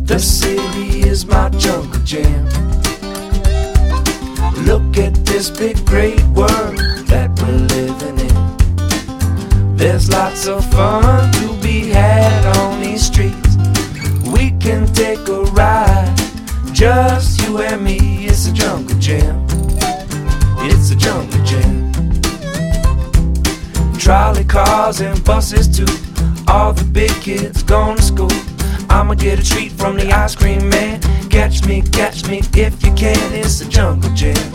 The city is my jungle jam. Look at this big great world that we're living in. There's lots of fun to be had on these streets. We can take a ride, just you and me. It's a jungle jam. It's a jungle jam. Trolley cars and buses too. All the big kids going to school. I'ma get a treat from the ice cream man. Catch me if you can. It's a jungle jam.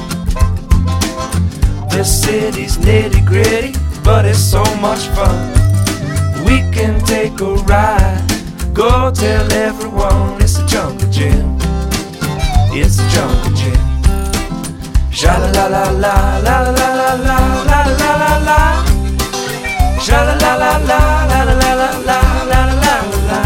The city's nitty gritty, but it's so much fun. We can take a ride, go tell everyone. It's a jungle jam. It's a jungle jam. Sha la la la la la la la la la la la la. Sha la la la la la la la la la la la.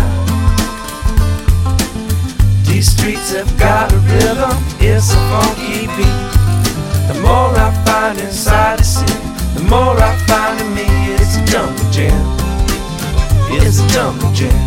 These streets have got a rhythm, it's a funky beat. The more I find inside the city, the more I find in me. It's a jungle jam. It's a jungle jam.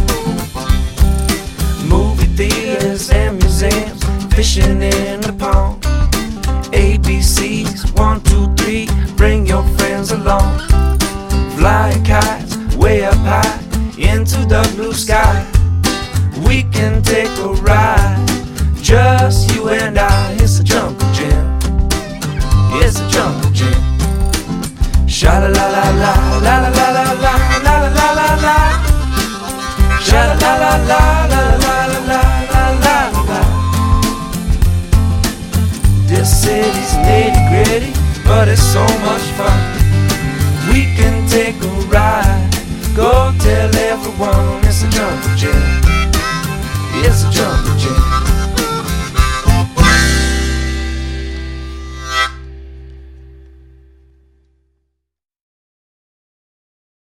Movie theaters and museums, fishing in the pond. ABCs, 1, 2, 3, bring your friends along. Flying kites way up high into the blue sky. We can take a ride, just you and I. It's a jungle jam. It's a jungle jam. Sha la la la la la la la la la la la la la. Sha la la la la la la la la la la. This city's nitty gritty, but it's so